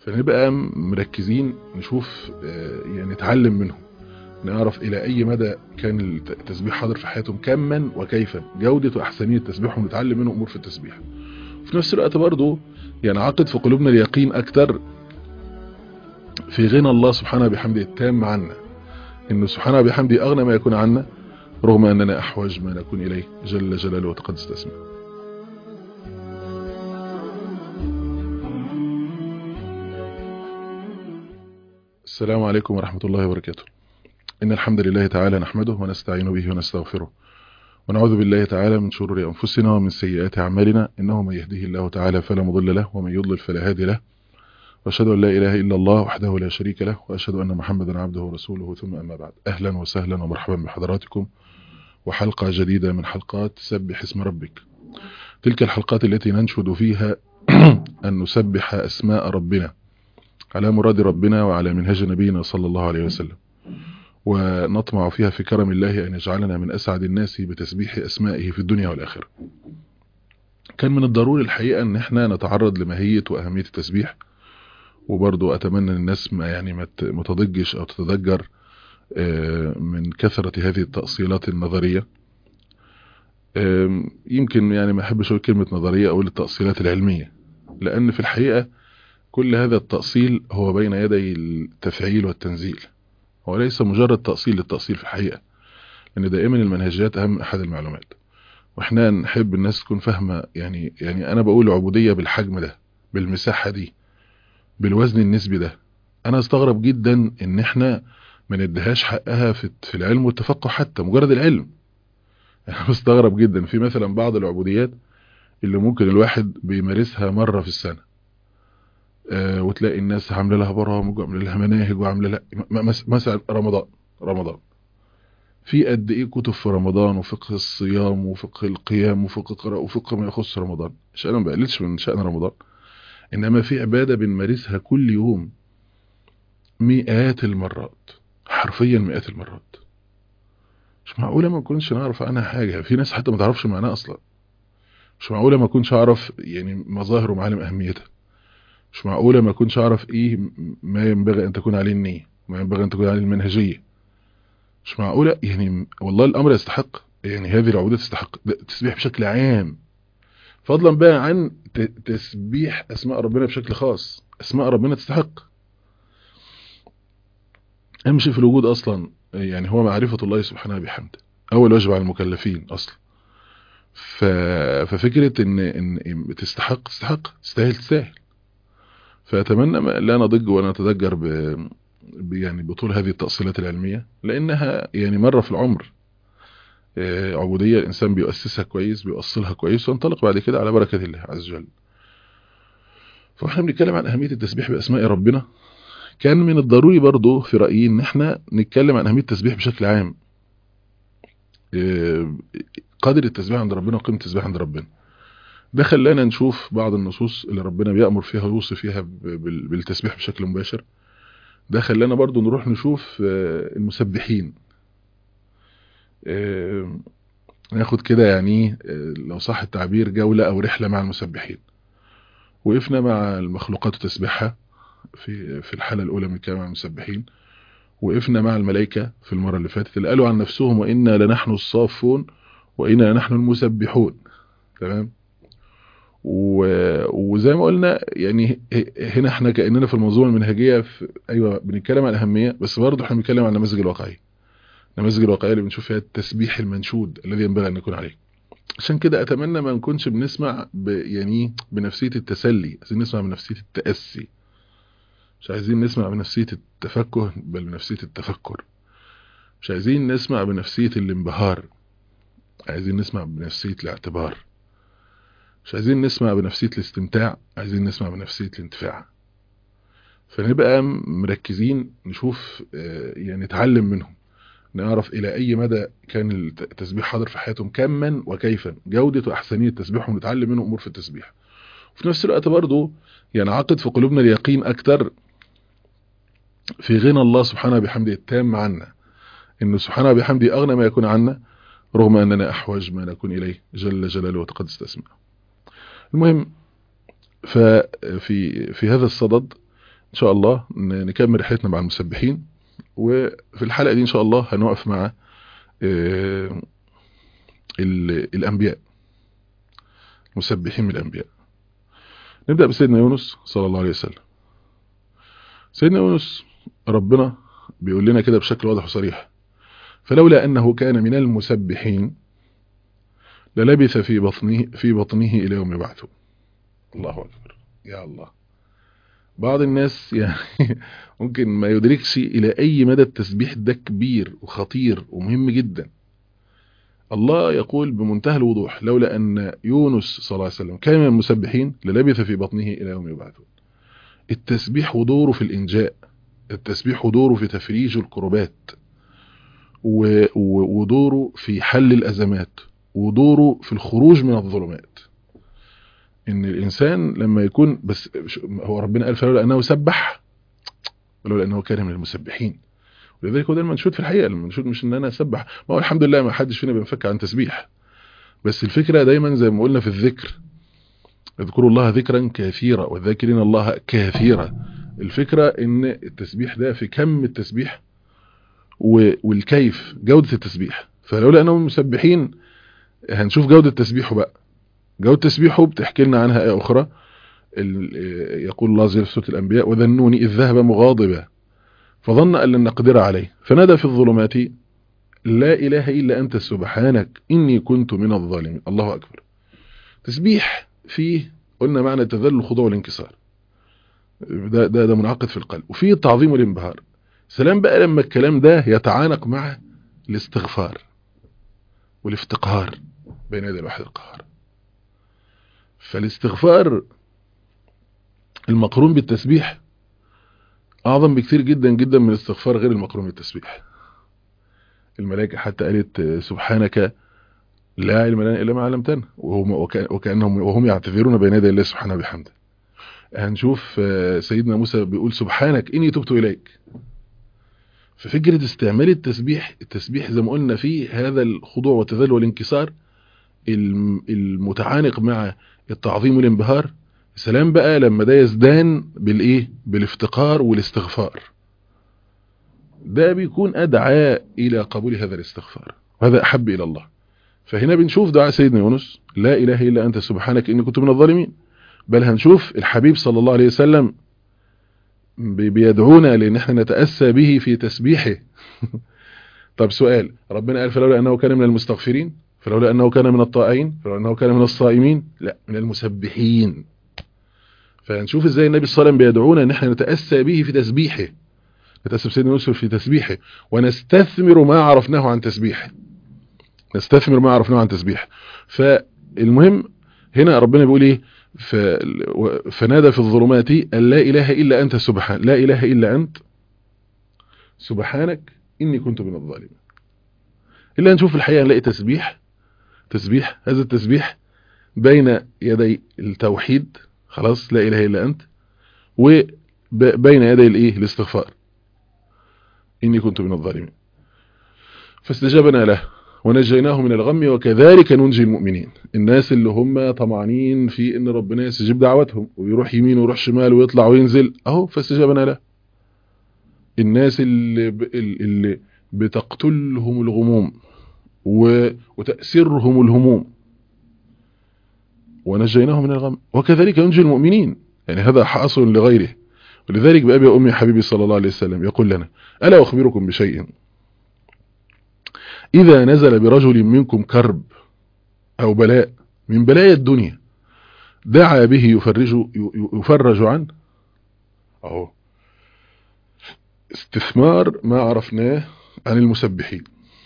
فنبقى مركزين نشوف يعني نتعلم منهم، نعرف إلى أي مدى كان التسبيح حاضر في حياتهم كما وكيفا، جودة وأحسنية تسبيحهم، ونتعلم منهم أمور في التسبيح. في نفس الوقت برضو ينعقد في قلوبنا اليقين أكتر في غنى الله سبحانه بحمده التام عنا، إنه سبحانه بحمده أغنى ما يكون عنا، رغم أننا أحوج ما نكون إليه جل جلاله وتقدس اسمه. السلام عليكم ورحمة الله وبركاته. إن الحمد لله تعالى نحمده ونستعين به ونستغفره، ونعوذ بالله تعالى من شرور أنفسنا ومن سيئات أعمالنا، إنه من يهده الله تعالى فلا مضل له، ومن يضلل فلا هادي له، وأشهد أن لا إله إلا الله وحده لا شريك له، وأشهد أن محمدا عبده ورسوله، ثم أما بعد. أهلا وسهلا ومرحبا بحضراتكم، وحلقة جديدة من حلقات سبح اسم ربك. تلك الحلقات التي ننشد فيها أن نسبح أسماء ربنا على مراد ربنا وعلى منهج نبينا صلى الله عليه وسلم، ونطمع فيها في كرم الله أن يجعلنا من أسعد الناس بتسبيح أسمائه في الدنيا والآخرة. كان من الضروري الحقيقة أن احنا نتعرض لماهية وأهمية التسبيح، وبرضو أتمنى الناس ما تضجش أو تتضجر من كثرة هذه التأصيلات النظرية. يمكن يعني ما أحبش أقول كلمة نظرية أو التأصيلات العلمية، لأن في الحقيقة كل هذا التأصيل هو بين يدي التفعيل والتنزيل، هو ليس مجرد تأصيل للتأصيل في الحقيقة، لأن دائما المنهجيات أهم أحد المعلومات، وإحنا نحب الناس تكون فاهمة. يعني أنا بقول عبودية بالحجم ده، بالمساحة دي، بالوزن النسبي ده. أنا استغرب جدا إن إحنا ما نديهاش حقها في العلم والتفقه، حتى مجرد العلم. أنا مستغرب جدا في مثلا بعض العبوديات اللي ممكن الواحد بيمارسها مرة في السنة، وتلاقي الناس عامله لها برامج وعامله لها مناهج وعامله لها مثلا رمضان في قد ايه كتب في رمضان، وفقه الصيام وفقه القيام وفقه القراءة وفقه ما يخص رمضان. انا ما بقللش من شأن رمضان، انما في عبادة بنمارسها كل يوم مئات المرات، حرفيا مئات المرات. مش معقولة ما نكونش نعرف عنها حاجة، في ناس حتى ما تعرفش معناها اصلا. مش معقولة ما كنتش اعرف يعني مظاهر ومعالم اهميتها. مش معقولة ما كنتش اعرف ايه ما ينبغي ان تكون عليه النية، وما ينبغي ان تكون عليه المنهجية. مش معقولة يعني، والله الامر يستحق، يعني هذه العبودية تستحق تسبيح بشكل عام، فضلا بقى عن تسبيح اسماء ربنا بشكل خاص. اسماء ربنا تستحق. اهم شيء في الوجود اصلا يعني هو معرفة الله سبحانه بحمده، اول واجب على المكلفين اصلا. ففكرة ان تستحق تستاهل. فأتمنى لا نضج ولا نتذكر يعني بطول هذه التأصيلات العلمية، لأنها يعني مرة في العمر عبودية الإنسان بيؤسسها كويس، بيؤصلها كويس، وانطلق بعد كده على بركة الله عز وجل. فاحنا بنتكلم عن أهمية التسبيح بأسماء ربنا. كان من الضروري برضو في رأيي ان احنا نتكلم عن أهمية التسبيح بشكل عام، قدر التسبيح عند ربنا وقيمة التسبيح عند ربنا. ده خلانا نشوف بعض النصوص اللي ربنا بيأمر فيها ويوصي فيها بالتسبيح بشكل مباشر. ده خلانا برضو نروح نشوف المسبحين، ناخد كده يعني لو صح التعبير جولة او رحلة مع المسبحين. وقفنا مع المخلوقات وتسبيحها في الحالة الاولى من الكلام عن المسبحين. وقفنا مع الملائكة في المرة اللي فاتت اللي قالوا عن نفسهم وإنا لنحن الصافون وإنا لنحن المسبحون. تمام. وزي ما قلنا يعني هنا احنا كأننا في المنظومة المنهجية ايوه بنتكلم عن الأهمية، بس برضه احنا بنتكلم عن النماذج الواقعية. النماذج الواقعية اللي بنشوف فيها التسبيح المنشود الذي ينبغي أن نكون عليه. عشان كده أتمنى ما نكونش بنسمع يعني بنفسية التسلي، عايزين نسمع بنفسية التأسي. مش عايزين نسمع بنفسية التفكه، بل بنفسية التفكر. مش عايزين نسمع بنفسية الانبهار، عايزين نسمع بنفسية الاعتبار. مش عايزين نسمع بنفسية الاستمتاع، عايزين نسمع بنفسية الانتفاع. فنبقى مركزين نشوف يعني نتعلم منهم، نعرف إلى أي مدى كان التسبيح حاضر في حياتهم كما وكيفا، جودة وأحسنية تسبيحهم، ونتعلم منهم أمور في التسبيح. وفي نفس الوقت برضو ينعقد في قلوبنا اليقين أكتر في غنى الله سبحانه بحمده التام عنا، إنه سبحانه بحمده أغنى ما يكون عنا، رغم أننا أحوج ما نكون إليه جل جلاله وتقدس اسمه. المهم، في هذا الصدد ان شاء الله نكمل رحلتنا مع المسبحين. وفي الحلقة دي ان شاء الله هنقف مع الانبياء، مسبحين من الانبياء. نبدأ بسيدنا يونس صلى الله عليه وسلم. سيدنا يونس ربنا بيقول لنا كده بشكل واضح وصريح: فلولا أنه كان من المسبحين للبث في بطنه إلى يوم يبعثون. الله أكبر، يا الله. بعض الناس يعني ممكن ما يدركش إلى أي مدى التسبيح ده كبير وخطير ومهم جدا. الله يقول بمنتهى الوضوح: لولا أن يونس صلى الله عليه وسلم كان من المسبحين للبث في بطنه إلى يوم يبعثون. التسبيح ودوره في الإنجاء، التسبيح ودوره في تفريج الكربات، ودوره في حل الأزمات، ودوره في الخروج من الظلمات. إن الإنسان لما يكون بس هو ربنا قال فلولا أنه سبح ولولا أنه كان من المسبحين. ولذلك هو ده المنشود في الحقيقة. المنشود مش إن أنا أسبح، ما هو الحمد لله ما حدش فينا بينفك عن تسبيح، بس الفكرة دايما زي ما قلنا في الذكر: اذكروا الله ذكرا كثيرا والذاكرين الله كثيرا. الفكرة إن التسبيح ده في كم التسبيح والكيف، جودة التسبيح. فلولا أنهم مسبحين هنشوف جودة تسبيحه بقى. جودة تسبيحه بتحكي لنا عنها آية أخرى. يقول الله عز وجل في سورة الأنبياء: وذنون إذ ذهب مغاضبا فظن أن لن نقدر عليه فنادى في الظلمات لا إله إلا أنت سبحانك إني كنت من الظالمين. الله أكبر. تسبيح فيه قلنا معنى التذلل الخضوع والانكسار، ده منعقد في القلب، وفيه التعظيم والانبهار. سلام بقى لما الكلام ده يتعانق مع الاستغفار والافتقار بين يدي الواحد القهار. فالاستغفار المقرون بالتسبيح أعظم بكثير جدا جدا من الاستغفار غير المقرون بالتسبيح. الملائكة حتى قالت: سبحانك لا علم لنا إلا ما علمتنا، وكأنهم وهم يعتذرون بين يدي الله سبحانه وبحمده. هنشوف سيدنا موسى بيقول: سبحانك إني تبت إليك. ففكرة استعمال التسبيح زي ما قلنا فيه هذا الخضوع والتذلل والانكسار المتعانق مع التعظيم والانبهار. سلام بقى لما ده يزدان بالافتقار والاستغفار، ده بيكون أدعى إلى قبول هذا الاستغفار، وهذا أحب إلى الله. فهنا بنشوف دعاء سيدنا يونس: لا إله إلا أنت سبحانك إني كنت من الظالمين. بل هنشوف الحبيب صلى الله عليه وسلم بيدعونا لأن احنا نتأسى به في تسبيحه. طب سؤال: ربنا قال فلولا أنه كان من المستغفرين، فلولا أنه كان من الطائعين، فلولا أنه كان من الصائمين، لا، من المسبحين. فهنشوف ازاي النبي صلى الله عليه وسلم بيدعونا ان احنا نتأسى به في تسبيحه، نتأسى بسيدنا يوسف في تسبيحه، ونستثمر ما عرفناه عن تسبيحه، نستثمر ما عرفناه عن تسبيحه. فالمهم هنا ربنا بيقول ايه: فنادى في الظلمات أن لا إله إلا أنت سبحان لا إله إلا أنت سبحانك إني كنت من الظالمين. إلا نشوف الحقيقة نلاقي تسبيح هذا التسبيح بين يدي التوحيد، خلاص لا إله إلا أنت، وبين يدي الاستغفار إني كنت من الظالمين. فاستجابنا له ونجيناه من الغم وكذلك ننجي المؤمنين. الناس اللي هم طمعانين في ان ربنا يستجيب دعوتهم ويروح يمين ويروح شمال ويطلع وينزل، اهو فاستجابنا له. الناس اللي بتقتلهم الغموم وتأسرهم الهموم ونجيناه من الغم وكذلك ينجي المؤمنين. يعني هذا حاصل لغيره. ولذلك بأبي وأمي حبيبي صلى الله عليه وسلم يقول لنا: ألا أخبركم بشيء إذا نزل برجل منكم كرب أو بلاء من بلايا الدنيا دعا به يفرج عنه. أهو استثمار ما عرفناه عن المسبحين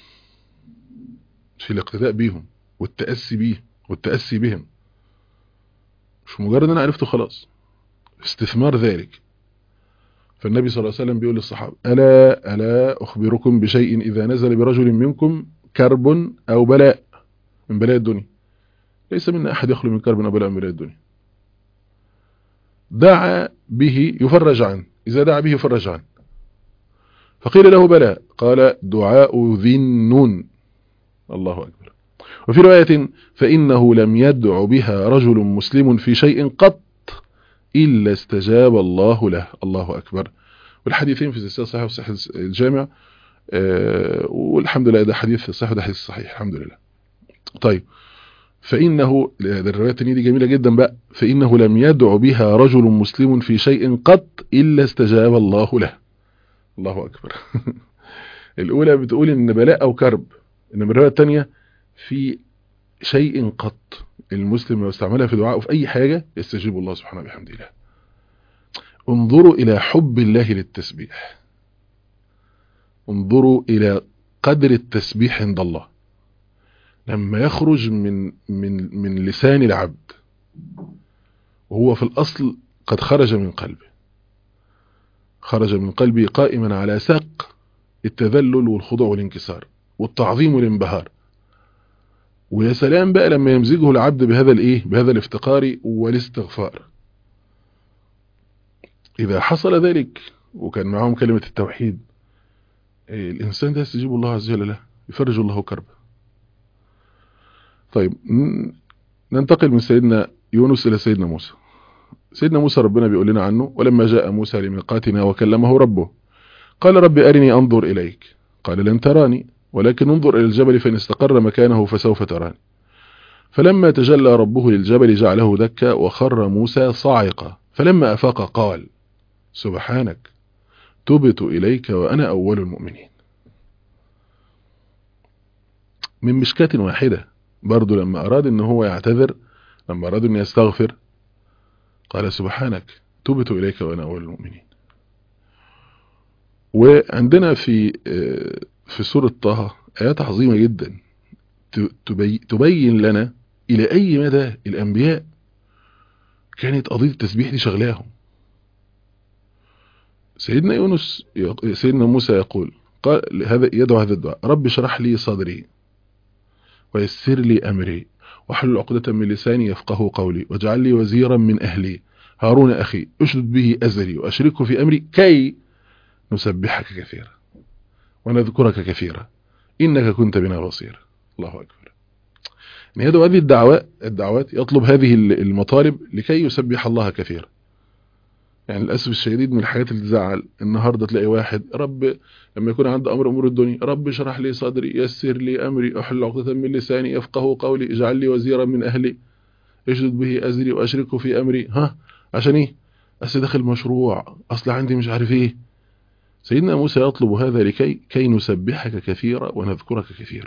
في الاقتداء بهم والتأسي بهم. مش مجرد أنا عرفته خلاص، استثمار ذلك. فالنبي صلى الله عليه وسلم بيقول للصحابة: ألا أخبركم بشيء إذا نزل برجل منكم كرب أو بلاء من بلاء الدنيا، ليس منا أحد يخلو من كرب أو بلاء من بلاء الدنيا، دعا به يفرج عنه، إذا دعا به يفرج عنه. فقيل له: بلى. قال: دعاء ذي النون. الله أكبر. وفي رواية: فإنه لم يدع بها رجل مسلم في شيء قط إلا استجاب الله له. الله أكبر. والحديثين في السلسلة صحيح وصحيح الجامع، والحمد لله ده حديث صحيح وده حديث صحيح الحمد لله. طيب، فإنه الرواية الثانية دي جميلة جدا بقى، فإنه لم يدع بها رجل مسلم في شيء قط إلا استجاب الله له. الله أكبر. الأولى بتقول إن بلاء أو كرب، إنما الرواية الثانية في شيء قط، المسلم لو استعملها في دعائه في أي حاجة يستجيب الله سبحانه وبحمده له. انظروا إلى حب الله للتسبيح، انظروا إلى قدر التسبيح عند الله لما يخرج من لسان العبد وهو في الأصل قد خرج من قلبه، خرج من قلبه قائما على ساق التذلل والخضوع والانكسار والتعظيم والانبهار. ويا سلام بقى لما يمزجه العبد بهذا الايه، بهذا الافتقار والاستغفار. إذا حصل ذلك وكان معهم كلمة التوحيد، الإنسان ده يستجيب الله عز وجل له، يفرج الله كربه. طيب، ننتقل من سيدنا يونس إلى سيدنا موسى. سيدنا موسى ربنا بيقول لنا عنه: ولما جاء موسى لميقاتنا وكلمه ربه قال رب أرني أنظر إليك قال لن تراني ولكن انظر إلى الجبل فإن استقر مكانه فسوف تراني. فلما تجلى ربه للجبل جعله دكا وخر موسى صاعقا فلما أفاق قال سبحانك تبت إليك وأنا أول المؤمنين. من مشكاة واحدة برضو لما أراد أنه هو يعتذر، لما أراد أن يستغفر قال سبحانك تبت إليك وأنا أول المؤمنين. وعندنا في سورة طه آيات عظيمة جدا تبين لنا إلى أي مدى الأنبياء كانت قضية التسبيح دي شغلاهم. سيدنا موسى يقول، قال هذا يدعو هذا الدعاء: رب اشرح لي صدري ويسر لي أمري واحلل عقدة من لساني يفقه قولي واجعل لي وزيرا من أهلي هارون أخي اشدد به أزري وأشركه في أمري كي نسبحك كثيرا ونذكرك كثيرا إنك كنت بنا بصيرا. الله أكبر. يدعو هذه الدعوات يطلب هذه المطالب لكي يسبح الله كثيرا. يعني للأسف الشديد من الحاجات اللي تزعل النهاردة تلاقي واحد رب لما يكون عنده أمور الدنيا: رب اشرح لي صدري يسر لي أمري أحل عقدة من لساني يفقه قولي اجعل لي وزيرا من أهلي اشدد به أزري وأشركه في أمري. عشان إيه؟ أصل داخل مشروع، أصل عندي مش عارف إيه. سيدنا موسى يطلب هذا كي نسبحك كثيرا ونذكرك كثيرا.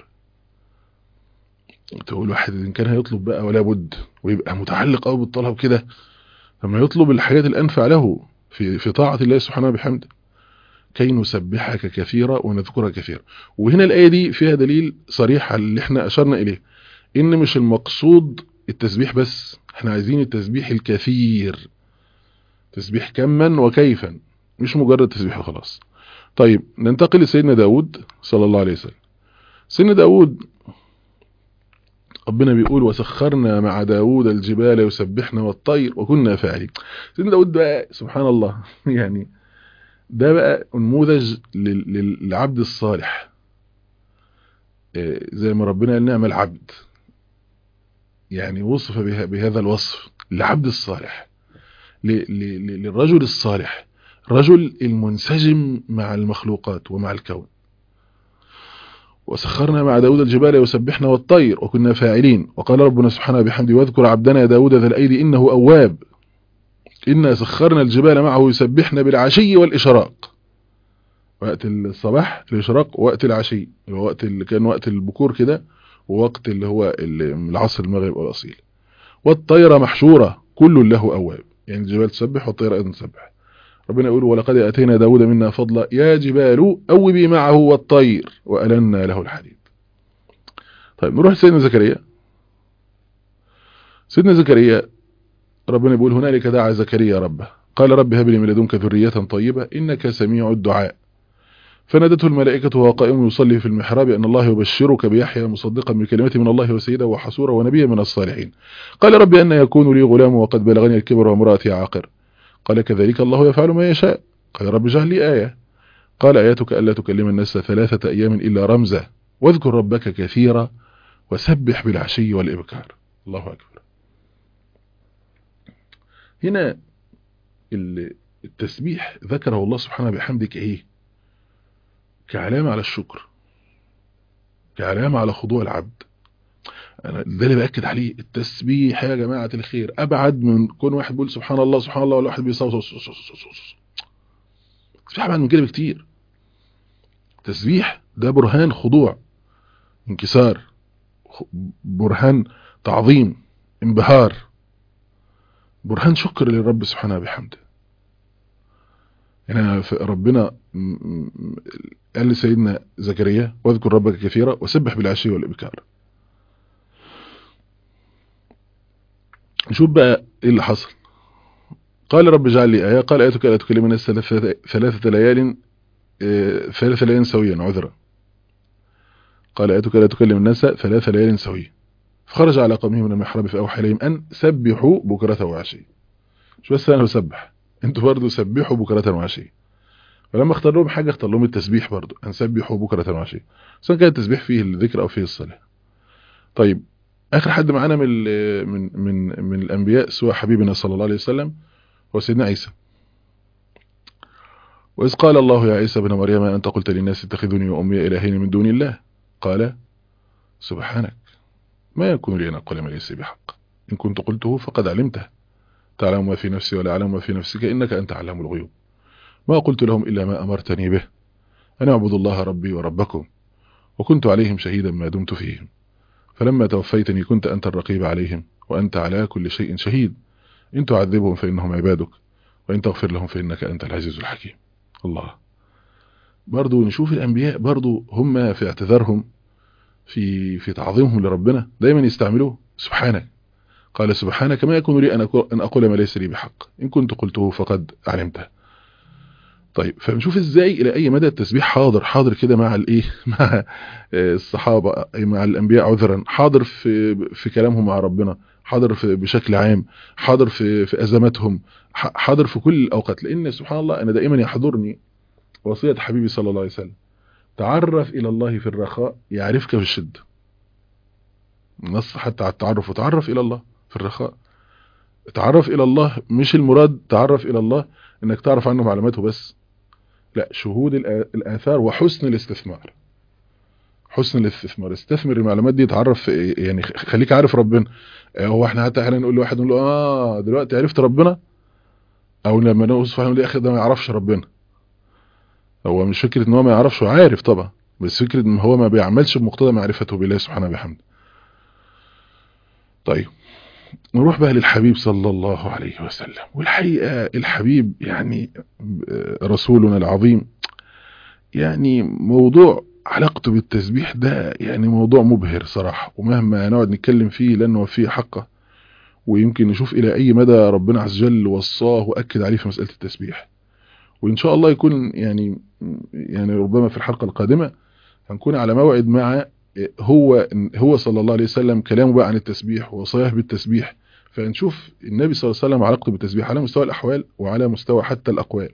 تقول واحد إن كان هيطلب بقى ولا بد ويبقى متعلق أو بالطلب كده، لما يطلب الحاجات الأنفع له في طاعة الله سبحانه بحمده: كي نسبحك كثيرا ونذكرك كثيرا. وهنا الآية دي فيها دليل صريح على اللي احنا أشرنا إليه، إن مش المقصود التسبيح بس، احنا عايزين التسبيح الكثير، تسبيح كما وكيفا، مش مجرد تسبيح وخلاص. طيب، ننتقل لسيدنا داود صلى الله عليه وسلم. سيدنا داود ربنا بيقول: وسخرنا مع داود الجبال يسبحنا والطير وكنا فاعلين. سيدنا داود بقى سبحان الله يعني ده بقى نموذج للعبد الصالح، زي ما ربنا قال: نعم العبد. يعني وصف بهذا الوصف العبد الصالح، للرجل الصالح، رجل المنسجم مع المخلوقات ومع الكون. وسخرنا مع داود الجبال يسبحنا والطير وكنا فاعلين. وقال ربنا سبحانه بحمده: واذكر عبدنا داود ذا الأيدي إنه أواب إنا سخرنا الجبال معه يسبحنا بالعشي والإشراق. وقت الصباح الإشراق، وقت العشي وقت اللي كان وقت البكور كده، ووقت اللي هو العصر المغرب الأصيل. والطير محشورة كل له أواب، يعني الجبال تسبح والطير أيضا تسبح. ربنا يقول: ولقد أتينا داود منا فضلا يا جبال أوبي معه والطير وألنا له الحديد. طيب، نروح لسيدنا زكريا. سيدنا زكريا ربنا يقول: هنالك دعا زكريا ربه قال رب هب لي من لدنك ذرية طيبة إنك سميع الدعاء. فنادته الملائكة وهو قائم يصلي في المحراب أن الله يبشرك بيحيى مصدقا بكلمة من الله وسيدا وحسورا ونبيا من الصالحين. قال رب أن يكون لي غلام وقد بلغني الكبر وامرأتي عاقر. قال كذلك الله يفعل ما يشاء. قال رب اجعل لي آية. قال آياتك ألا تكلم الناس 3 أيام إلا رمزا واذكر ربك كثيرا وسبح بالعشي والإبكار. الله أكبر. هنا التسبيح ذكره الله سبحانه بحمده كايه؟ كعلامة على الشكر، كعلامة على خضوع العبد. أنا ده اللي بأكد عليه. التسبيح يا جماعة الخير أبعد من كون واحد بيقول سبحان الله سبحان الله، ولا واحد بيصوص. التسبيح أبعد من كده بكتير. التسبيح ده برهان خضوع، انكسار، برهان تعظيم، انبهار، برهان شكر للرب سبحانه بحمده. يعني ربنا قال لسيدنا زكريا واذكر ربك كثيرا وسبح بالعشي والإبكار. نشوف بقى ايه اللي حصل. قال رب اجعل لي آية، قال آيتك ألا تكلم الناس ثلاثة ليال سويا، عذرا. قال آيتك ألا تكلم الناس 3 ليال سويا. فخرج على قومه من المحراب فأوحى إليهم أن سبحوا بكرة وعشيا. مش بس أنا بسبح، انتوا برضو سبحوا بكرة وعشيا. فلما اختار لهم حاجة اختار لهم التسبيح برضو، أن سبحوا بكرة وعشيا، سواء كان التسبيح فيه الذكر أو فيه الصلاة. طيب آخر حد معانا من الأنبياء سوى حبيبنا صلى الله عليه وسلم هو سيدنا عيسى. وإذ قال الله يا عيسى بن مريم أنت قلت للناس اتخذوني وأمي إلهين من دون الله، قال سبحانك ما يكون لي أن أقول ما ليس بحق، إن كنت قلته فقد علمته، تعلم ما في نفسي ولا أعلم ما في نفسك إنك أنت علام الغيوب، ما قلت لهم إلا ما أمرتني به أن أعبدوا الله ربي وربكم، وكنت عليهم شهيدا ما دمت فيهم، فلما توفيتني كنت أنت الرقيب عليهم وأنت على كل شيء شهيد، إن تعذبهم فإنهم عبادك وإن تغفر لهم فإنك أنت العزيز الحكيم. الله. برضو نشوف الأنبياء برضو هم في اعتذارهم في تعظيمهم لربنا دايما يستعملوه سبحانك. قال سبحانك ما يكون لي أن أقول ما ليس لي بحق، إن كنت قلته فقد علمته. طيب فنشوف ازاي الى اي مدى التسبيح حاضر كده مع الايه مع الصحابه، مع الانبياء عذرا، حاضر في كلامهم مع ربنا، حاضر بشكل عام، حاضر في ازماتهم، حاضر في كل الاوقات. لان سبحان الله انا دائما يحضرني وصيه حبيبي صلى الله عليه وسلم: تعرف الى الله في الرخاء يعرفك في الشده. نص حتى على التعرف، وتعرف الى الله في الرخاء. تعرف الى الله مش المراد تعرف الى الله انك تعرف عنه معلوماته بس، لا، شهود الآثار وحسن الاستثمار. حسن الاستثمار، استثمر المعلومات دي، تعرف يعني خليك عارف ربنا. هو احنا حتى احيانا نقول لواحد، نقول له دلوقتي عرفت ربنا، او لما نقول سبحانه يا اخي ده ما يعرفش ربنا. هو مش فكرة ان هو ما يعرفش، عارف طبعا، بس فكرة ان هو ما بيعملش بمقتضى معرفته بالله سبحانه وبحمده. طيب نروح بقى للحبيب صلى الله عليه وسلم. والحقيقة الحبيب يعني رسولنا العظيم، يعني موضوع علاقته بالتسبيح ده يعني موضوع مبهر صراحة، ومهما نقعد نتكلم فيه لأنه وفيه حقه، ويمكن نشوف إلى أي مدى ربنا عز وجل وصاه وأكد عليه في مسألة التسبيح. وإن شاء الله يكون يعني ربما في الحلقة القادمة هنكون على موعد مع هو صلى الله عليه وسلم كلامه بقى عن التسبيح ووصاياه بالتسبيح، فنشوف النبي صلى الله عليه وسلم علاقته بالتسبيح على مستوى الأحوال وعلى مستوى حتى الأقوال.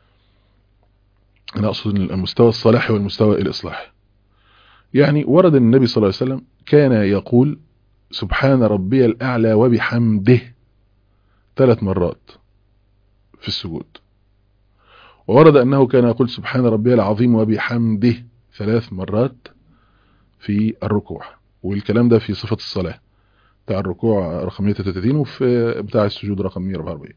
أنا أقصد المستوى الصلاحي والمستوى الإصلاحي. يعني ورد النبي صلى الله عليه وسلم كان يقول سبحان ربي الأعلى وبحمده 3 مرات في السجود، وورد أنه كان يقول سبحان ربي العظيم وبحمده 3 مرات في الركوع. والكلام ده في صفة الصلاة، بتاع الركوع رقم 133 وفي بتاع السجود رقم 144.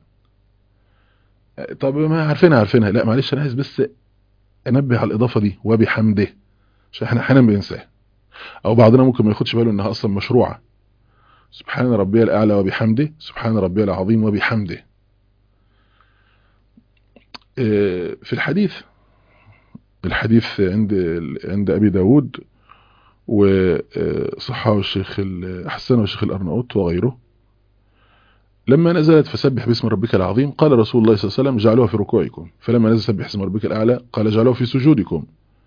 طب ما عارفينها، لا معلش أنا عايز بس أنبه على الإضافة دي وبحمده، عشان احنا أحيانا بننساها، أو بعضنا ممكن ما ياخدش باله إنها أصلا مشروعة. سبحان ربي الأعلى وبحمده، سبحان ربي العظيم وبحمده. في الحديث عند أبي داود وصححه الشيخ حسنه الشيخ الأرناؤوط وغيره، لما نزلت فسبح باسم ربك العظيم قال رسول الله صلى الله عليه وسلم جعلوها في ركوعكم، فلما نزل سبح اسم ربك الأعلى قال جعلوها في سجودكم.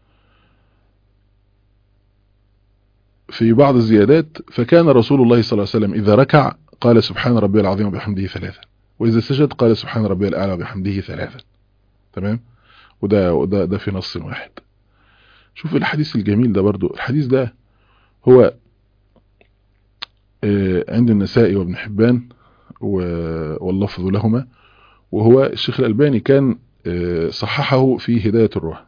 في بعض الزيادات فكان رسول الله صلى الله عليه وسلم إذا ركع قال سبحان ربي العظيم وبحمده 3، وإذا سجد قال سبحان ربي الأعلى وبحمده 3. تمام. وده في نص واحد. شوف الحديث الجميل ده برضو. الحديث ده هو عند النسائي وابن حبان واللفظ لهما، وهو الشيخ الألباني كان صححه في هداية الروح.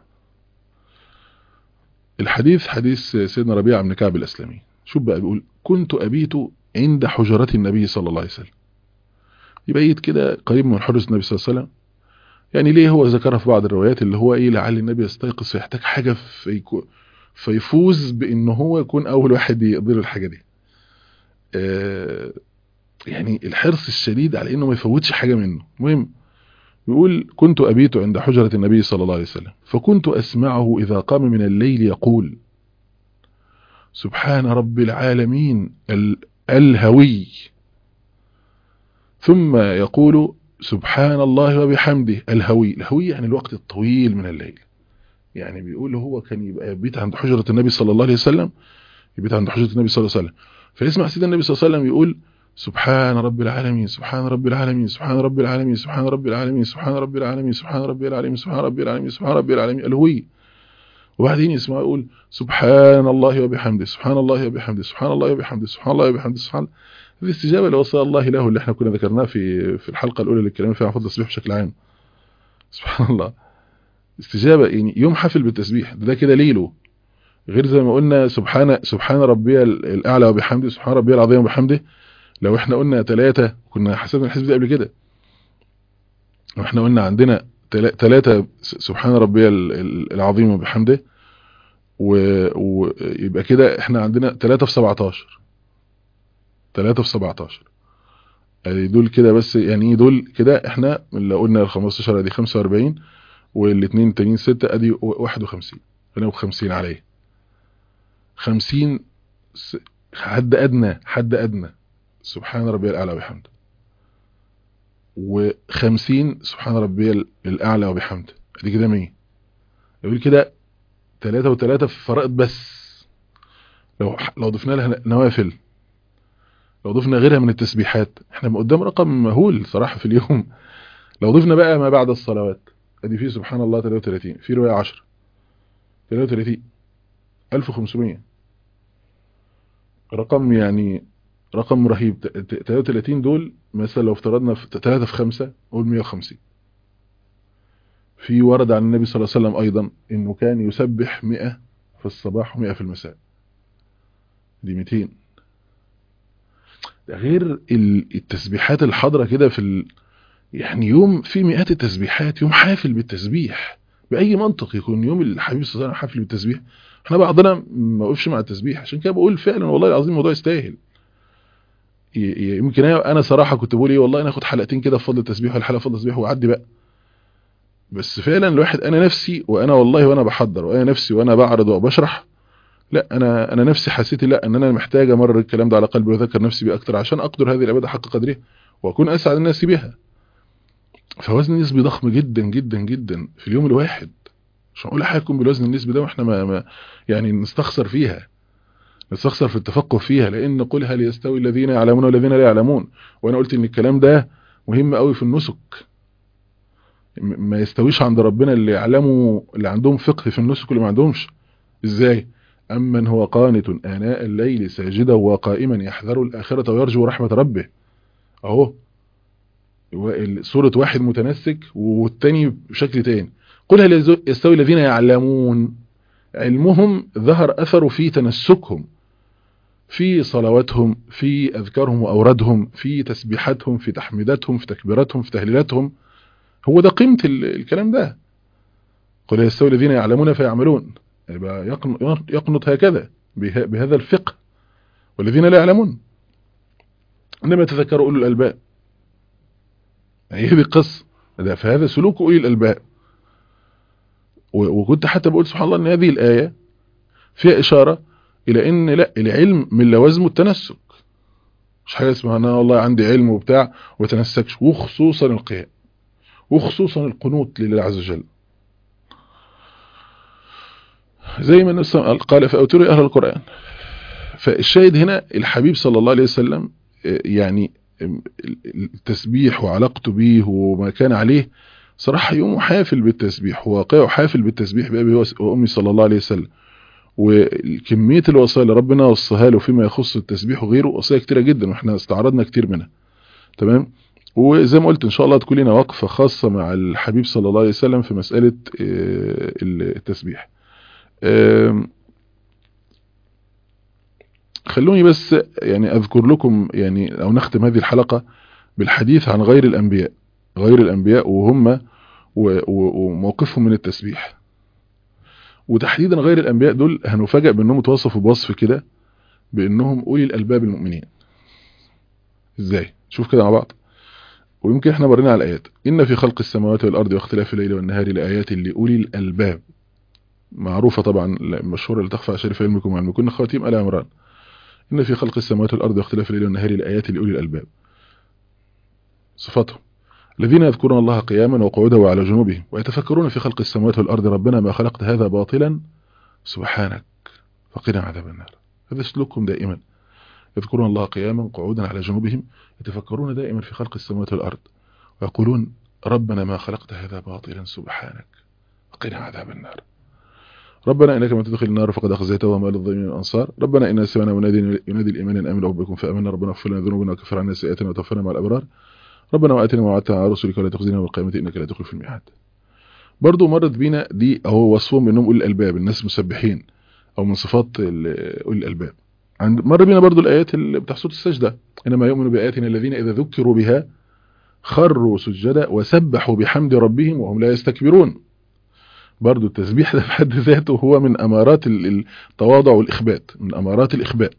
الحديث حديث سيدنا ربيعة بن كعب الأسلمي. شوف بقى بيقول كنت أبيت عند حجرة النبي صلى الله عليه وسلم. يبيت كده قريب من حجرة النبي صلى الله عليه وسلم. يعني ليه هو ذكرها في بعض الروايات اللي هو ايه، لعل النبي يستيقظ فيحتاج حاجة فيفوز بأنه هو يكون أول واحد يقدر الحاجة دي. يعني الحرص الشديد على انه ما يفوتش حاجة منه. المهم يقول كنت أبيت عند حجرة النبي صلى الله عليه وسلم فكنت أسمعه إذا قام من الليل يقول سبحان رب العالمين الهوي، ثم يقول سبحان الله وبحمده الهوي. الهوي يعني الوقت الطويل من الليل. يعني بيقول هو كان يبقى يبيت عند حجرة النبي صلى الله عليه وسلم، يبيت عند حجرة النبي صلى الله عليه وسلم، فيسمع سيدنا النبي صلى الله عليه وسلم يقول سبحان رب العالمين سبحان رب العالمين سبحان رب العالمين سبحان رب العالمين سبحان رب العالمين سبحان رب العالمين سبحان رب العالمين سبحان رب العالمين الهوي. وبعدين يسمع يقول سبحان الله وبحمده سبحان الله وبحمده سبحان الله وبحمده سبحان الله وبحمده سبحان. هذه استجابة لوصايا الله له اللي احنا كنا ذكرناه في الحلقة الأولى اللي اتكلمنا فيها عن فضل التسبيح بشكل عام. سبحان الله، استجابة. يعني يوم حافل بالتسبيح ده كده ليله، غير زي ما قلنا سبحان ربي الأعلى وبحمده سبحان ربي العظيم وبحمده. لو احنا قلنا 3 كنا حسبنا الحسب دي قبل كده، واحنا قلنا عندنا 3 سبحان ربي العظيم وبحمده، ويبقى كده احنا عندنا 3 في 17. 3 في 17 ادي دول كده، بس يعني دول كده احنا لو قلنا ال 15 ادي 45 والاثنين التانيين 6 ادي 51. خلينا 50 عليه 50 حد ادنى سبحان ربي الاعلى وبحمده، و50 سبحان ربي الاعلى وبحمده، ادي كده 100. يقول كده 3 و3 في فرائض بس. لو ضفنا لها نوافل، لو ضفنا غيرها من التسبيحات، احنا قدام رقم مهول صراحة في اليوم. لو ضفنا بقى ما بعد الصلوات، ادي فيه سبحان الله 33، في رواية 10 33 1500. رقم يعني رقم رهيب. 33 دول مثلا لو افترضنا في 3 في 5 قول 150. في ورد عن النبي صلى الله عليه وسلم ايضا انه كان يسبح 100 في الصباح و100 في المساء، دي 200. ده غير التسبيحات الحاضرة كده يعني يوم في مئات التسبيحات، يوم حافل بالتسبيح. بأي منطق يكون يوم الحبيب صلى الله عليه وسلم حافل بالتسبيح؟ احنا بعضنا ما وقفش مع التسبيح. عشان كده بقول فعلا والله العظيم الموضوع يستاهل. يمكن انا صراحة كنت بقول ايه، والله ناخد حلقتين كده في فضل التسبيح ولا حلقة فضل التسبيح وعدي بقى. بس فعلا الواحد، انا نفسي وانا والله وانا بحضر، وانا نفسي وانا بعرض وبشرح، لا انا نفسي حسيت لا ان انا محتاج امرر الكلام ده على قلبي واذكر نفسي بيه اكتر عشان اقدر هذه العباده حق قدرها واكون اسعد الناس بها. فوزن النسبي ضخم جدا جدا جدا في اليوم الواحد. مش هنقول حاجه تكون بالوزن النسبي ده واحنا ما يعني نستخسر فيها، نستخسر في التفقه فيها. لان قل هل يستوي الذين يعلمون والذين لا يعلمون، وانا قلت ان الكلام ده مهم قوي في النسك. ما يستويش عند ربنا اللي يعلموا، اللي عندهم فقه في النسك واللي ما عندهمش. ازاي؟ أمن هو قانت آناء الليل ساجدا وقائما يحذر الآخرة ويرجو رحمة ربه. اهو صورة واحد متنسك والتاني بشكل تاني. قل هل يستوي الذين يعلمون، علمهم ظهر أثره في تنسكهم، في صلواتهم، في أذكارهم وأوردهم، في تسبيحاتهم، في تحميداتهم، في تكبيراتهم، في تهليلاتهم. هو ده قيمة الكلام ده. قل هل يستوي الذين يعلمون فيعملون، يبقى يقنط هكذا بهذا الفقه. والذين لا يعلمون انما يتذكروا اولو الالباب. هي دي القصه ده، فهذا سلوك اولي الالباب. وكنت حتى بقول سبحان الله ان هذه الايه فيها اشاره الى ان لا، العلم من لوازمه التنسك. مش حاجه اسمها انا والله عندي علم وبتاع وتنسكش، وخصوصا القيام وخصوصا القنوت لله عز وجل. زي ما النبي قال فأوتروا أهل القرآن. فالشاهد هنا الحبيب صلى الله عليه وسلم يعني التسبيح وعلاقته بيه وما كان عليه صراحة يوم حافل بالتسبيح، وواقعه حافل بالتسبيح بأبي وأمي صلى الله عليه وسلم. وكمية الوصايا اللي ربنا وصاها له فيما يخص التسبيح وغيره وصايا كتيرة جدا، واحنا استعرضنا كتير منها. تمام. وزي ما قلت ان شاء الله تكون لنا وقفة خاصة مع الحبيب صلى الله عليه وسلم في مسألة التسبيح. خلوني بس يعني اذكر لكم يعني او نختم هذه الحلقة بالحديث عن غير الانبياء، غير الانبياء وهم وموقفهم من التسبيح. وتحديدا غير الانبياء دول هنفاجئ بانهم اتوصفوا بوصف كده بانهم اولي الالباب المؤمنين. ازاي؟ شوف كده مع بعض. ويمكن احنا مرينا على الايات: ان في خلق السماوات والارض واختلاف الليل والنهار لايات لاولي الالباب. معروفه طبعا مشهوره لا تخفى على شرف علمكم وعلمكم، خواتيم ال عمران. ان في خلق السماوات والارض واختلاف الليل والنهار لايات لاولي الالباب. صفاتهم: الذين يذكرون الله قياما وقعودا وعلى جنوبهم ويتفكرون في خلق السماوات والارض ربنا ما خلقت هذا باطلا سبحانك فقنا عذاب النار. هذا سلوكهم دائما، يذكرون الله قياما قعودا على جنوبهم يتفكرون دائما في خلق السماوات والارض ويقولون ربنا ما خلقت هذا باطلا سبحانك وقنا عذاب النار. ربنا انك من تدخل النار فقد اخزيته وما للظالمين من انصار. ربنا اننا سمعنا منادي ينادي الايمان ان امنوا بربكم فامنا ربنا اغفر لنا ذنوبنا وكفر عنا سيئاتنا وتوفنا مع الابرار. ربنا واتنا ما وعدتنا على رسلك ولا تخزنا يوم القيامه انك لا تخلف الميعاد. برضو مرت بينا دي اهو وصفهم انهم اولي الالباب، الناس مسبحين او من صفات اولي الالباب. مر بينا برضو الايات اللي بتاع سوره السجده: انما يؤمن باياتنا الذين اذا ذكروا بها خروا سجدا وسبحوا بحمد ربهم وهم لا يستكبرون. برضو التسبيح ده في حد ذاته هو من امارات التواضع والاخبات، من امارات الاخبات.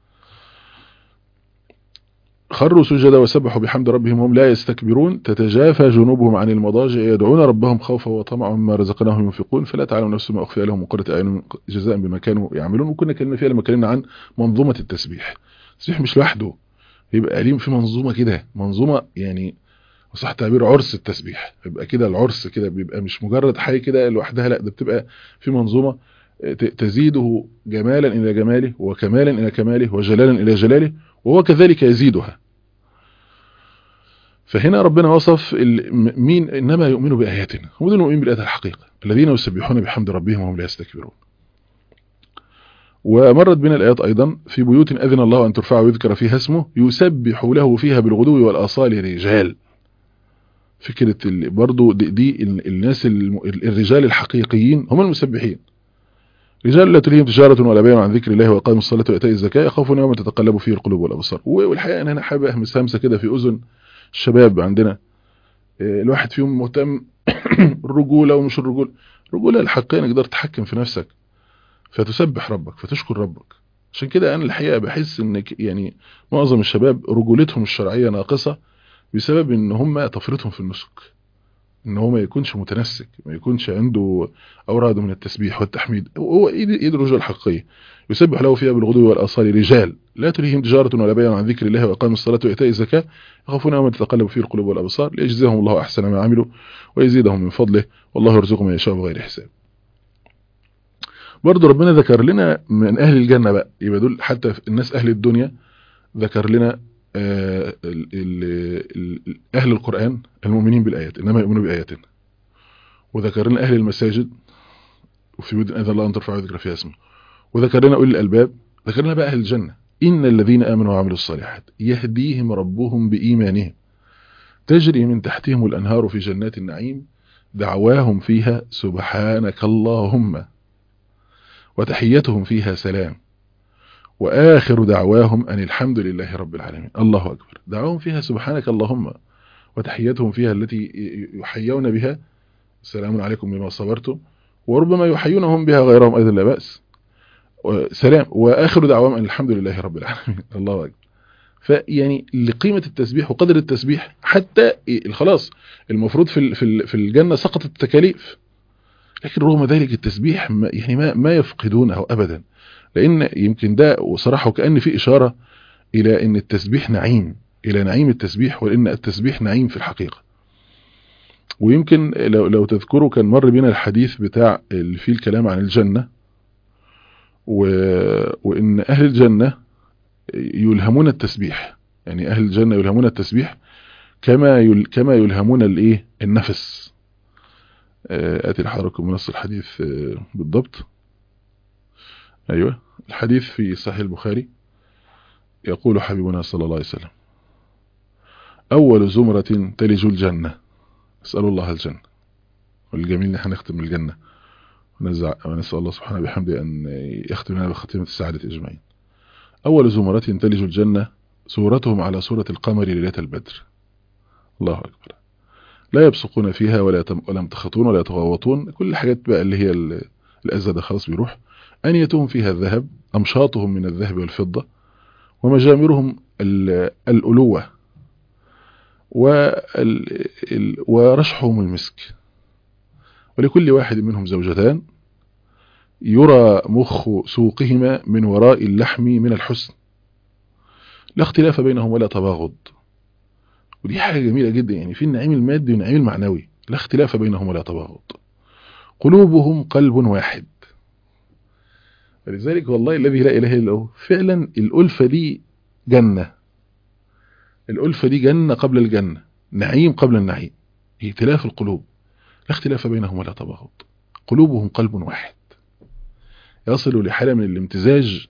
خروا سجدا وسبحوا بحمد ربهم وهم لا يستكبرون تتجافى جنوبهم عن المضاجع يدعون ربهم خوفا وطمعا مما رزقناهم ينفقون فلا تعلم نفس ما اخفي لهم من قرة اعين جزاء بما كانوا يعملون. وكنا اتكلمنا فيها لما اتكلمنا عن منظومة التسبيح. التسبيح مش لوحده، يبقى ليه في منظومة كده، منظومة يعني صح تعبير عرس التسبيح. يبقى كده العرس كده بيبقى مش مجرد حاجة كده لوحدها، لا ده بتبقى في منظومة تزيده جمالا إلى جماله وكمالا إلى كماله وجلالا إلى جلاله وهو كذلك يزيدها. فهنا ربنا وصف مين إنما يؤمنوا بآياتنا، هم دول المؤمنين بالآيات الحقيقة الذين يسبحون بحمد ربهم وهم لا يستكبرون. ومرت بنا الآيات أيضا: في بيوت أذن الله أن ترفع ويذكر فيها اسمه يسبح له فيها بالغدو والآصال رجال. فكرة برضو دي الناس الرجال الحقيقيين هم المسبحين. رجال لا تلهيهم تجارة ولا بيع عن ذكر الله وإقام الصلاة وإيتاء الزكاة يخافون يوما تتقلب فيه القلوب والأبصار. والحقيقة أنا هنا حابب أهمس همسة كده في أذن الشباب عندنا. الواحد فيهم مهتم الرجولة ومش الرجولة الحقيقية انك تقدر تتحكم في نفسك فتسبح ربك فتشكر ربك. عشان كده أنا الحقيقة بحس إنك يعني معظم الشباب رجولتهم الشرعية ناقصة بسبب إن هم تفرطهم في النسك، ان هو ما يكونش متنسك، ما يكونش عنده اوراد من التسبيح والتحميد. هو ايد الرجل الحقيقيه يسبح له فيها بالغدو والاصال رجال لا تلهيهم تجاره ولا بيع عن ذكر الله واقام الصلاه وايتاء الزكاه يخافون يوما تتقلب فيه القلوب والابصار ليجزيهم الله احسن ما عملوا ويزيدهم من فضله والله يرزق من يشاء بغير حساب. برضه ربنا ذكر لنا من اهل الجنه بقى، يبقى دول حتى الناس اهل الدنيا ذكر لنا أهل القرآن المؤمنين بالآيات إنما يؤمنوا بآياتنا، وذكر لنا أهل المساجد وفي بيوت أذن الله أن ترفع ويذكر فيها اسمه، وذكر لنا أولي الألباب، ذكر لنا بقى أهل الجنة: إن الذين آمنوا وعملوا الصالحات يهديهم ربهم بإيمانهم تجري من تحتهم الأنهار في جنات النعيم دعواهم فيها سبحانك اللهم وتحيتهم فيها سلام وآخر دعواهم أن الحمد لله رب العالمين. الله أكبر. دعواهم فيها سبحانك اللهم وتحيتهم فيها التي يحيون بها سلام عليكم بما صبرتم وربما يحيونهم بها غيرهم أيضا لا بأس سلام وآخر دعواهم أن الحمد لله رب العالمين. الله أكبر. فيعني لقيمة التسبيح وقدر التسبيح حتى خلاص المفروض في الجنة سقطت التكاليف، لكن رغم ذلك التسبيح يعني ما يفقدونه أبدا، لأن يمكن ده وصراحة وكأن في إشارة إلى أن التسبيح نعيم، إلى نعيم التسبيح، وإن التسبيح نعيم في الحقيقة. ويمكن لو تذكروا كان مر بنا الحديث بتاع اللي فيه الكلام عن الجنة وإن أهل الجنة يلهمون التسبيح، يعني أهل الجنة يلهمون التسبيح كما يلهمون الإيه النفس. آتي لحضراتكم نص الحديث بالضبط. أيوة الحديث في صحيح البخاري. يقول حبيبنا صلى الله عليه وسلم: أول زمرة تلج الجنة. أسأل الله الجنة، والجميل نحن نختم الجنة ونسأل الله سبحانه بحمده أن يختم لنا بختمة السعادة أجمعين. أول زمرة تلج الجنة صورتهم على صورة القمر ليلة البدر. الله أكبر. لا يبصقون فيها ولا يمتخطون ولا يتغوطون، كل الحاجات بقى اللي هي الأذى ده خلاص بيروح. أنيتهم فيها الذهب، أمشاطهم من الذهب والفضة، ومجامرهم الألوة، ورشحهم المسك، ولكل واحد منهم زوجتان يرى مخ سوقهما من وراء اللحم من الحسن، لا اختلاف بينهم ولا تباغض. ودي حاجة جميلة جدا، يعني في النعيم المادي والنعيم المعنوي لا اختلاف بينهم ولا تباغض. قلوبهم قلب واحد. فلذلك والله الذي لا إله إلا هو فعلا الألفة دي جنة، الألفة دي جنة قبل الجنة، نعيم قبل النعيم، ائتلاف القلوب لا اختلاف بينهم ولا تباغض. قلوبهم قلب واحد، يصلوا لحالة من الامتزاج،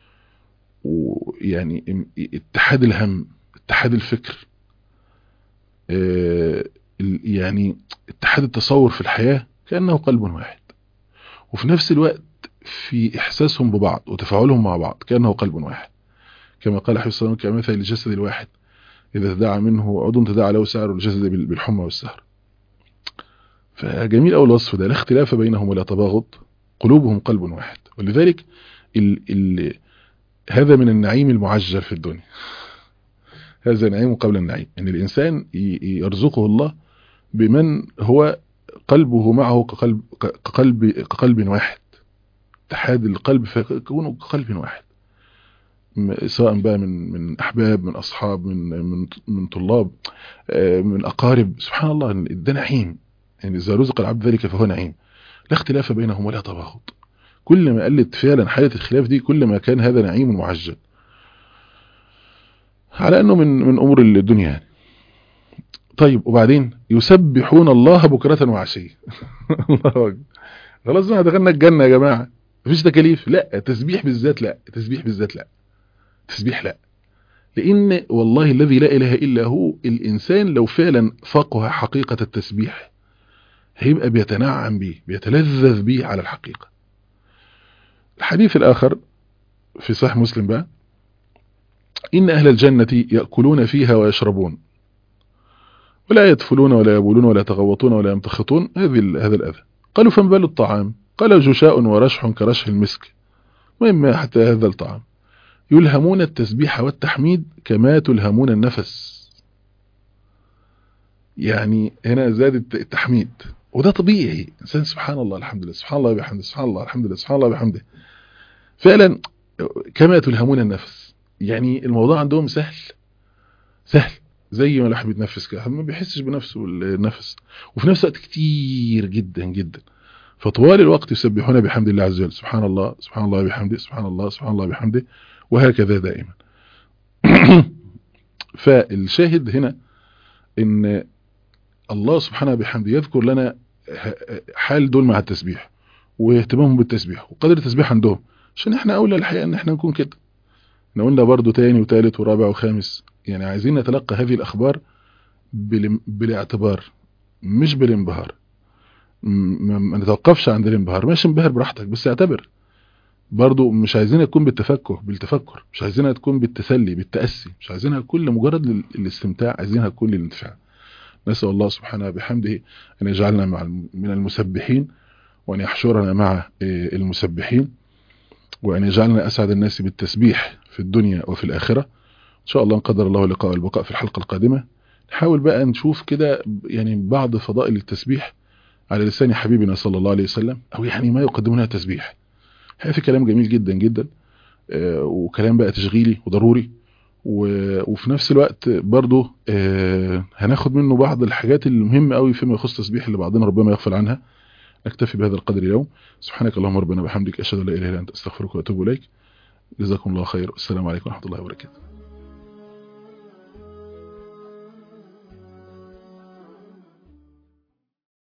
ويعني اتحاد الهم، اتحاد الفكر، يعني اتحاد التصور في الحياة، كأنه قلب واحد. وفي نفس الوقت في إحساسهم ببعض وتفاعلهم مع بعض كأنه قلب واحد، كما قال حبيب الصلاة والسلام كمثل الجسد الواحد إذا تداعى منه عضو تداعى له سائر الجسد بالحمى والسهر. فجميل أول وصف ده، لا اختلاف بينهم ولا تباغض، قلوبهم قلب واحد. ولذلك هذا من النعيم المعجل في الدنيا، هذا نعيم قبل النعيم، ان الانسان يرزقه الله بمن هو قلبه معه كقلب واحد، اتحاد القلب فيكونوا كقلب واحد، سواء بقى من احباب، من اصحاب، من طلاب، من اقارب. سبحان الله، ده نعيم. يعني اذا رزق العبد ذلك فهو نعيم، لا اختلاف بينهم ولا تباغض. كل ما قلت فعلا حالة الخلاف دي كل ما كان هذا نعيم معجل، على انه من امور الدنيا يعني. طيب وبعدين يسبحون الله بكرة وعشية. الله أكبر. خلاص بقى دخلنا الجنة يا جماعة، مفيش تكاليف. لا، تسبيح بالذات لا، تسبيح بالذات لا، تسبيح لا. لان والله الذي لا اله الا هو الانسان لو فعلا فقه حقيقة التسبيح هيبقى بيتنعم بيه، بيتلذذ بيه على الحقيقة. الحديث الاخر في صحيح مسلم بقى: إن أهل الجنة يأكلون فيها ويشربون ولا يدفلون ولا يبولون ولا يتغوطون ولا يمتخطون هذا الأذى. قالوا فما بال الطعام؟ قال جشاء ورشح كرشح المسك. وإما حتى هذا الطعام يلهمون التسبيح والتحميد كما تلهمون النفس. يعني هنا زاد التحميد، وده طبيعي. إنسان سبحان الله الحمد لله، سبحان الله بحمده، سبحان الله الحمد لله، سبحان الله بحمده، فعلا كما تلهمون النفس. يعني الموضوع عندهم سهل سهل، زي ما الواحد بيتنفس كده ما بيحسش بنفسه النفس، وفي نفس الوقت كتير جدا جدا. فطوال الوقت يسبحون بحمد الله عز وجل، سبحان الله سبحان الله بحمده، سبحان الله سبحان الله بحمده، وهكذا دائما. فالشاهد هنا ان الله سبحانه بحمده يذكر لنا حال دول مع التسبيح واهتمامهم بالتسبيح وقدر التسبيح عندهم، عشان احنا اولى الحقيقة ان احنا نكون كده. احنا قلنا برضو تاني وتالت ورابع وخامس، يعني عايزين نتلقى هذه الأخبار بالاعتبار مش بالانبهار. ما نتوقفش عند الانبهار، ماشي انبهر براحتك بس اعتبر. برضو مش عايزينها تكون بالتفكر، مش عايزينها تكون بالتسلي بالتأسي، مش عايزينها تكون لمجرد الاستمتاع، عايزينها تكون للانتفاع. نسأل الله سبحانه بحمده أن يجعلنا من المسبحين، وأن يحشرنا مع المسبحين، وأن يجعلنا أسعد الناس بالتسبيح في الدنيا وفي الآخرة. إن شاء الله قدر الله اللقاء والبقاء في الحلقة القادمة. نحاول بقى نشوف كده يعني بعض فضائل التسبيح على لسان حبيبنا صلى الله عليه وسلم، أو يعني ما يقدمونها تسبيح. في كلام جميل جدا جدا، وكلام بقى تشغيلي وضروري، وفي نفس الوقت برضو هناخد منه بعض الحاجات المهمة قوي فيما يخص تسبيح اللي بعضنا ربما يغفل عنها. نكتفي بهذا القدر اليوم. سبحانك اللهم ربنا وبحمدك، أشهد أن لا إله إلا أنت، أستغفرك وأتوب إليك. جزاكم الله خير، والسلام عليكم ورحمة الله وبركاته.